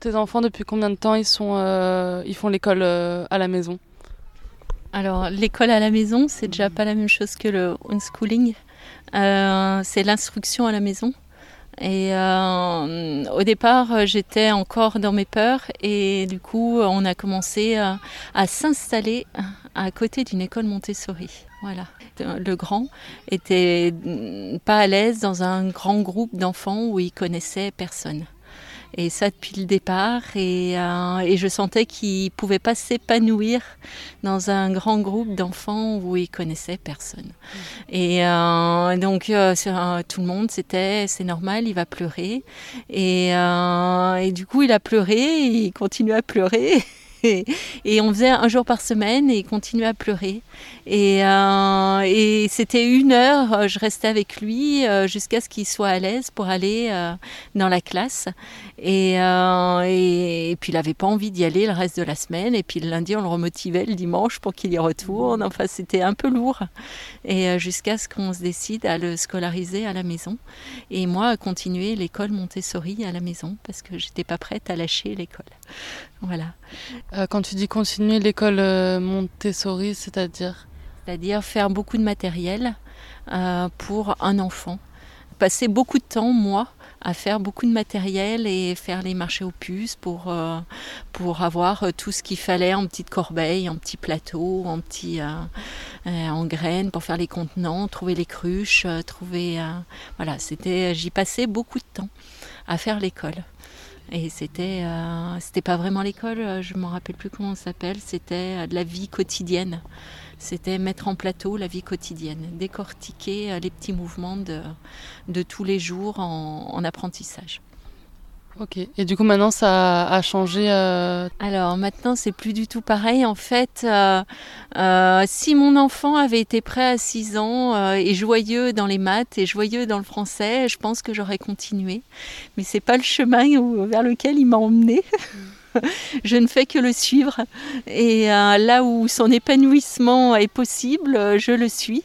Tes enfants, depuis combien de temps ils font l'école à la maison? Alors, l'école à la maison, c'est déjà pas la même chose que le homeschooling. C'est l'instruction à la maison. Et au départ, j'étais encore dans mes peurs et du coup, on a commencé à s'installer à côté d'une école Montessori. Voilà. Le grand était pas à l'aise dans un grand groupe d'enfants où il connaissait personne. Et ça depuis le départ. Et je sentais qu'il ne pouvait pas s'épanouir dans un grand groupe d'enfants où il connaissait personne. Et donc tout le monde, c'est normal, il va pleurer. Et du coup, il a pleuré, il continue à pleurer. Et on faisait un jour par semaine et il continuait à pleurer. Et c'était 1 heure, je restais avec lui jusqu'à ce qu'il soit à l'aise pour aller dans la classe. Et puis il n'avait pas envie d'y aller le reste de la semaine. Et puis le lundi, on le remotivait le dimanche pour qu'il y retourne. Enfin, c'était un peu lourd. Et jusqu'à ce qu'on se décide à le scolariser à la maison. Et moi, à continuer l'école Montessori à la maison parce que j'étais pas prête à lâcher l'école. Voilà. Quand tu dis continuer l'école Montessori, c'est-à-dire? C'est-à-dire faire beaucoup de matériel pour un enfant. Passer beaucoup de temps, moi, à faire beaucoup de matériel et faire les marchés aux puces pour avoir tout ce qu'il fallait en petites corbeilles, en petits plateaux, en graines pour faire les contenants, trouver les cruches, voilà, j'y passais beaucoup de temps à faire l'école. Et c'était pas vraiment l'école, je ne m'en rappelle plus comment ça s'appelle, c'était de la vie quotidienne. C'était mettre en plateau la vie quotidienne, décortiquer les petits mouvements de tous les jours en apprentissage. Ok, et du coup maintenant ça a changé Alors maintenant c'est plus du tout pareil. En fait, si mon enfant avait été prêt à 6 ans et joyeux dans les maths et joyeux dans le français, je pense que j'aurais continué. Mais c'est pas le chemin vers lequel il m'a emmenée. Je ne fais que le suivre et là où son épanouissement est possible, je le suis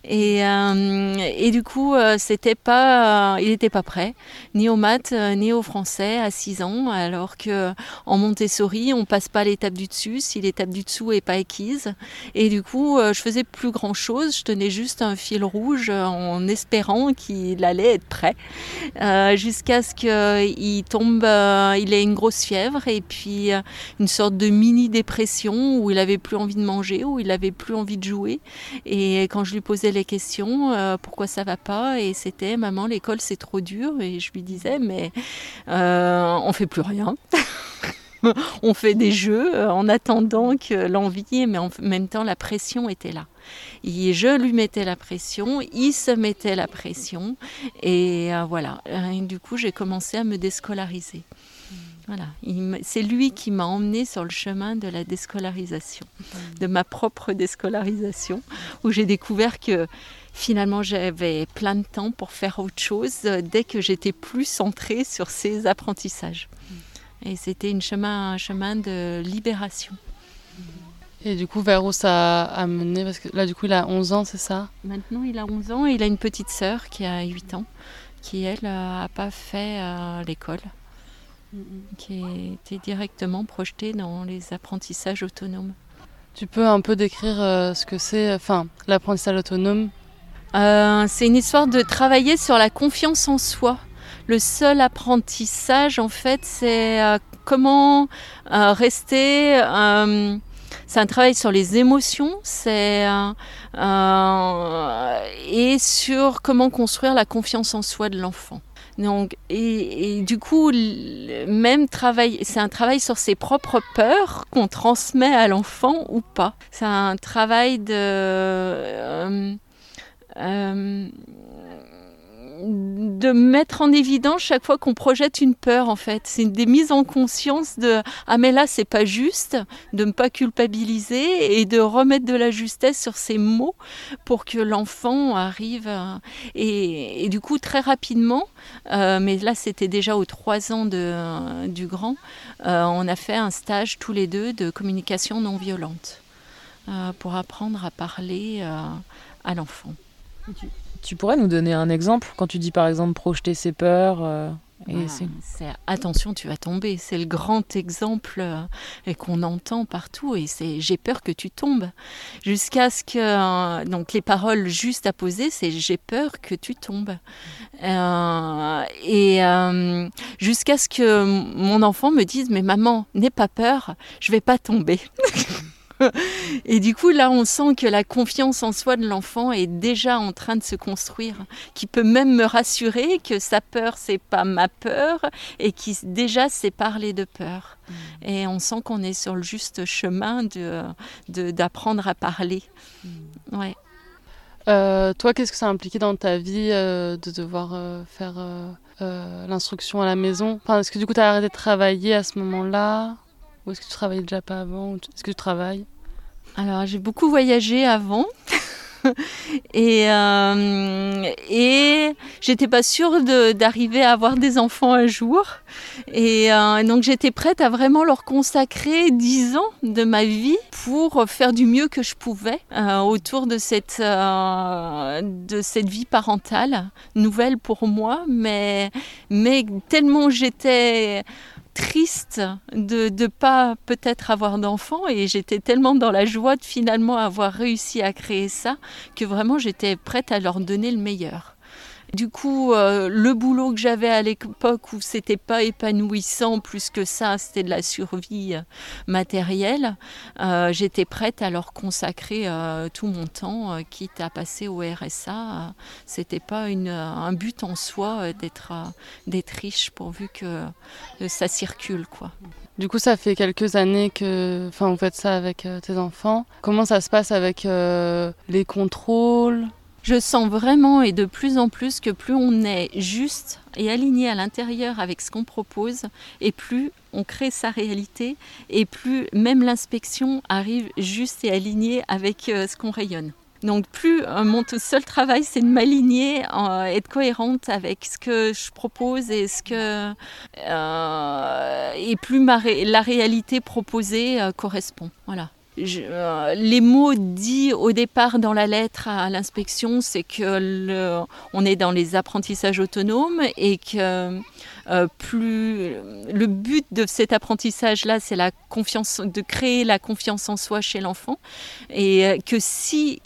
et du coup il n'était pas prêt ni aux maths ni au français à 6 ans, alors qu'en Montessori on passe pas l'étape du dessus si l'étape du dessous est pas acquise. Et du coup je faisais plus grand chose, je tenais juste un fil rouge en espérant qu'il allait être prêt jusqu'à ce qu'il tombe, il ait une grosse fièvre et puis une sorte de mini-dépression où il n'avait plus envie de manger, où il n'avait plus envie de jouer. Et quand je lui posais les questions, pourquoi ça va pas? Et c'était, maman, l'école c'est trop dur. Et je lui disais, mais on fait plus rien. On fait des jeux en attendant que l'envie, mais en même temps la pression était là. Et je lui mettais la pression, il se mettait la pression. Et voilà. Et du coup, j'ai commencé à me déscolariser. Voilà. C'est lui qui m'a emmenée sur le chemin de la déscolarisation, de ma propre déscolarisation, où j'ai découvert que finalement j'avais plein de temps pour faire autre chose dès que j'étais plus centrée sur ces apprentissages. Et c'était un chemin de libération. Et du coup, vers où ça a mené? Parce que là, du coup, il a 11 ans, c'est ça? Maintenant, il a 11 ans et il a une petite sœur qui a 8 ans, qui, elle, n'a pas fait l'école. Qui était directement projeté dans les apprentissages autonomes. Tu peux un peu décrire ce que c'est, l'apprentissage autonome? C'est une histoire de travailler sur la confiance en soi. Le seul apprentissage, en fait, c'est comment rester... c'est un travail sur les émotions, et sur comment construire la confiance en soi de l'enfant. Donc, et du coup, c'est un travail sur ses propres peurs qu'on transmet à l'enfant ou pas. C'est un travail de mettre en évidence chaque fois qu'on projette une peur, en fait. C'est des mises en conscience de « Ah mais là, c'est pas juste », de ne pas culpabiliser et de remettre de la justesse sur ces mots pour que l'enfant arrive... Et du coup, très rapidement, mais là, c'était déjà aux 3 ans du grand, on a fait un stage tous les deux de communication non violente pour apprendre à parler à l'enfant. Tu pourrais nous donner un exemple quand tu dis par exemple projeter ses peurs Et Voilà, attention, tu vas tomber. C'est le grand exemple et qu'on entend partout. Et c'est j'ai peur que tu tombes. Jusqu'à ce que donc les paroles juste à poser, c'est j'ai peur que tu tombes. Jusqu'à ce que mon enfant me dise mais maman, n'aie pas peur, je vais pas tomber. Et du coup, là, on sent que la confiance en soi de l'enfant est déjà en train de se construire, qui peut même me rassurer que sa peur, c'est pas ma peur, et qui déjà sait parler de peur. Et on sent qu'on est sur le juste chemin d'apprendre à parler. Ouais. Toi, qu'est-ce que ça a impliqué dans ta vie de devoir faire l'instruction à la maison? Enfin, est-ce que du coup, tu as arrêté de travailler à ce moment-là? Ou est-ce que tu travaillais déjà pas avant? Est-ce que tu travailles? Alors, j'ai beaucoup voyagé avant. Et j'étais pas sûre d'arriver à avoir des enfants un jour. Et donc j'étais prête à vraiment leur consacrer 10 ans de ma vie pour faire du mieux que je pouvais autour de cette vie parentale, nouvelle pour moi, mais tellement j'étais triste de pas peut-être avoir d'enfants et j'étais tellement dans la joie de finalement avoir réussi à créer ça que vraiment j'étais prête à leur donner le meilleur. Du coup, le boulot que j'avais à l'époque où c'était pas épanouissant, plus que ça, c'était de la survie matérielle, j'étais prête à leur consacrer tout mon temps, quitte à passer au RSA. C'était pas un but en soi d'être riche pourvu que ça circule, quoi. Du coup, ça fait quelques années que vous faites ça avec tes enfants. Comment ça se passe avec les contrôles? Je sens vraiment et de plus en plus que plus on est juste et aligné à l'intérieur avec ce qu'on propose et plus on crée sa réalité et plus même l'inspection arrive juste et alignée avec ce qu'on rayonne. Donc plus mon seul travail c'est de m'aligner, être cohérente avec ce que je propose et plus la réalité proposée correspond. Voilà. Les mots dits au départ dans la lettre à l'inspection, c'est que on est dans les apprentissages autonomes et que le but de cet apprentissage-là, c'est de créer la confiance en soi chez l'enfant, et que si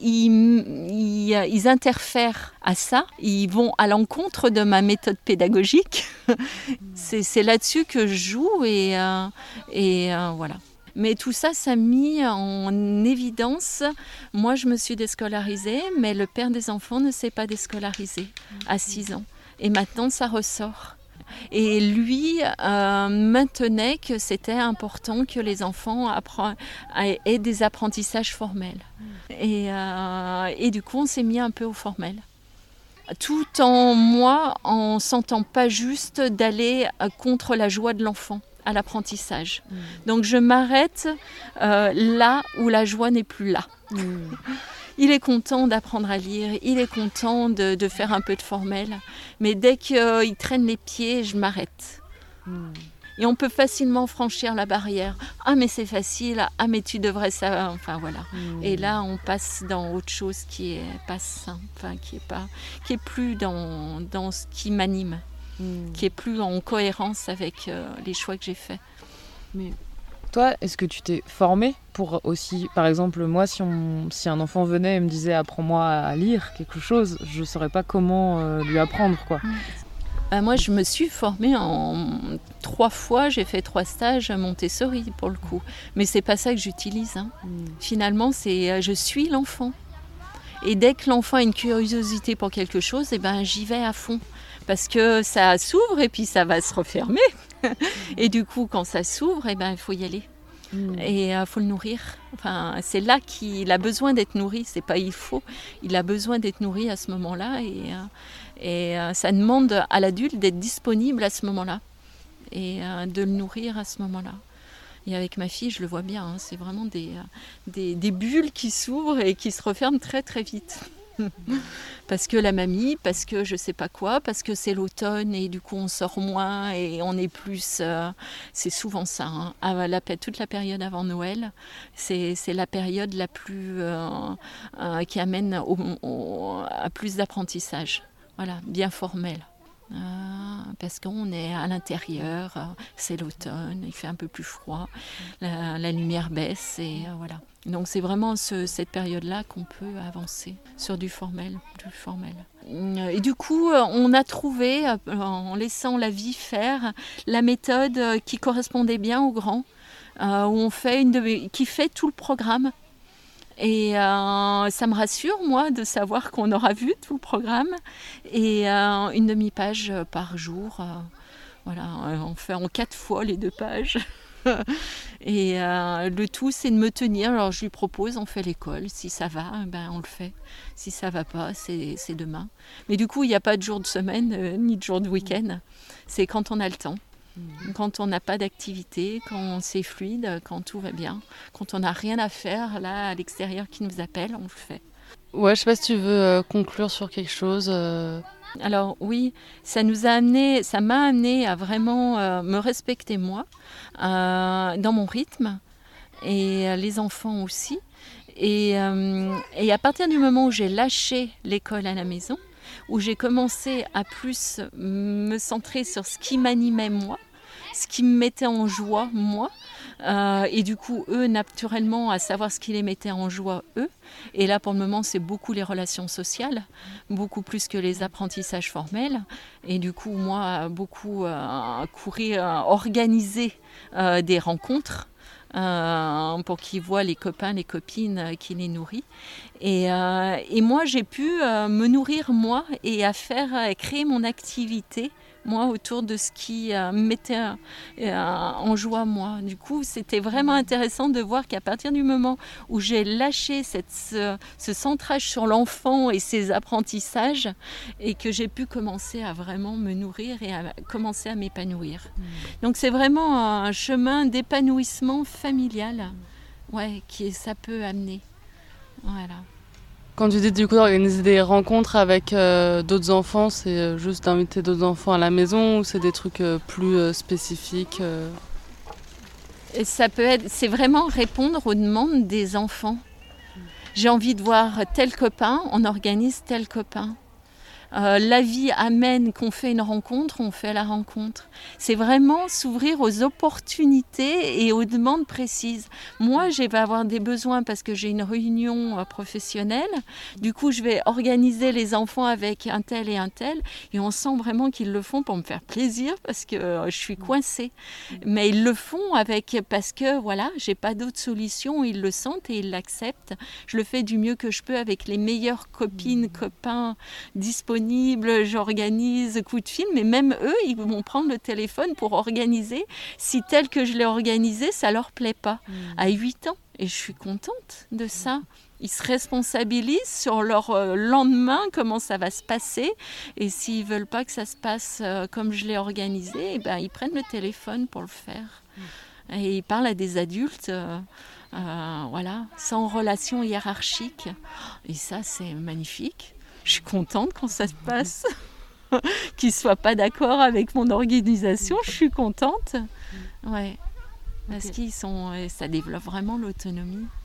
ils interfèrent à ça, ils vont à l'encontre de ma méthode pédagogique. C'est là-dessus que je joue et voilà. Mais tout ça, ça a mis en évidence. Moi, je me suis déscolarisée, mais le père des enfants ne s'est pas déscolarisé à 6 ans. Et maintenant, ça ressort. Et lui maintenait que c'était important que les enfants aient des apprentissages formels. Et du coup, on s'est mis un peu au formel. Tout en sentant pas juste d'aller contre la joie de l'enfant à l'apprentissage. Donc je m'arrête là où la joie n'est plus là. Il est content d'apprendre à lire, il est content de faire un peu de formel, mais dès qu'il traîne les pieds, je m'arrête. Et on peut facilement franchir la barrière. Ah mais c'est facile, ah mais tu devrais ça, enfin voilà. Et là on passe dans autre chose qui est pas sain, enfin qui est plus dans ce qui m'anime. Qui est plus en cohérence avec les choix que j'ai faits. Mais toi, est-ce que tu t'es formée pour aussi, par exemple, moi, si un enfant venait et me disait apprends-moi à lire quelque chose, je ne saurais pas comment lui apprendre, quoi. Moi, je me suis formée 3 fois, j'ai fait 3 stages Montessori pour le coup. Mais c'est pas ça que j'utilise. Finalement, je suis l'enfant. Et dès que l'enfant a une curiosité pour quelque chose, j'y vais à fond. Parce que ça s'ouvre et puis ça va se refermer. Et du coup, quand ça s'ouvre, il faut y aller. Et il faut le nourrir. Enfin, c'est là qu'il a besoin d'être nourri. C'est pas il faut. Il a besoin d'être nourri à ce moment-là. Et ça demande à l'adulte d'être disponible à ce moment-là. Et de le nourrir à ce moment-là. Et avec ma fille, je le vois bien. C'est vraiment des bulles qui s'ouvrent et qui se referment très très vite. Parce que la mamie, parce que je sais pas quoi, parce que c'est l'automne et du coup on sort moins et on est plus... c'est souvent ça, toute la période avant Noël, c'est la période la plus... qui amène à plus d'apprentissage, voilà, bien formel. Parce qu'on est à l'intérieur, c'est l'automne, il fait un peu plus froid, la lumière baisse et voilà. Donc c'est vraiment cette période-là qu'on peut avancer sur du formel. Et du coup, on a trouvé, en laissant la vie faire, la méthode qui correspondait bien aux grands, où on fait qui fait tout le programme. Et ça me rassure, moi, de savoir qu'on aura vu tout le programme. Et une demi-page par jour. Voilà, on fait en 4 fois les 2 pages. Et le tout, c'est de me tenir. Alors, je lui propose, on fait l'école. Si ça va, ben, on le fait. Si ça va pas, c'est demain. Mais du coup, il n'y a pas de jour de semaine, ni de jour de week-end. C'est quand on a le temps. Quand on n'a pas d'activité, quand c'est fluide, quand tout va bien, quand on n'a rien à faire là à l'extérieur qui nous appelle, on le fait. Ouais, je sais pas si tu veux conclure sur quelque chose. Alors oui, ça m'a amené à vraiment me respecter moi, dans mon rythme, et les enfants aussi. Et à partir du moment où j'ai lâché l'école à la maison, où j'ai commencé à plus me centrer sur ce qui m'animait moi, ce qui me mettait en joie moi, et du coup eux naturellement à savoir ce qui les mettait en joie eux. Et là pour le moment c'est beaucoup les relations sociales, beaucoup plus que les apprentissages formels. Et du coup moi beaucoup organiser des rencontres. Pour qu'ils voient les copains, les copines qui les nourrissent. Et moi, j'ai pu me nourrir moi et créer mon activité moi autour de ce qui me mettait en joie moi. Du coup, c'était vraiment intéressant de voir qu'à partir du moment où j'ai lâché ce centrage sur l'enfant et ses apprentissages, et que j'ai pu commencer à vraiment me nourrir et à commencer à m'épanouir. Donc c'est vraiment un chemin d'épanouissement familial, ça peut amener. Voilà. Quand tu dis du coup d'organiser des rencontres avec d'autres enfants, c'est juste d'inviter d'autres enfants à la maison ou c'est des trucs plus spécifiques Et c'est vraiment répondre aux demandes des enfants. J'ai envie de voir tel copain, on organise tel copain. La vie amène qu'on fait une rencontre, on fait la rencontre. C'est vraiment s'ouvrir aux opportunités et aux demandes précises. Moi, je vais avoir des besoins parce que j'ai une réunion professionnelle. Du coup, je vais organiser les enfants avec un tel, et on sent vraiment qu'ils le font pour me faire plaisir parce que je suis coincée. Mais ils le font parce que voilà, j'ai pas d'autre solution. Ils le sentent et ils l'acceptent. Je le fais du mieux que je peux avec les meilleures copines, copains disponibles. J'organise coup de fil, mais même eux, ils vont prendre le téléphone pour organiser si tel que je l'ai organisé, ça leur plaît pas. À 8 ans, et je suis contente de ça. Ils se responsabilisent sur leur lendemain, comment ça va se passer, et s'ils veulent pas que ça se passe comme je l'ai organisé, ils prennent le téléphone pour le faire. Et ils parlent à des adultes, sans relation hiérarchique. Et ça, c'est magnifique. Je suis contente quand ça se passe, qu'ils ne soient pas d'accord avec mon organisation, je suis contente. Ouais. Parce ça développe vraiment l'autonomie.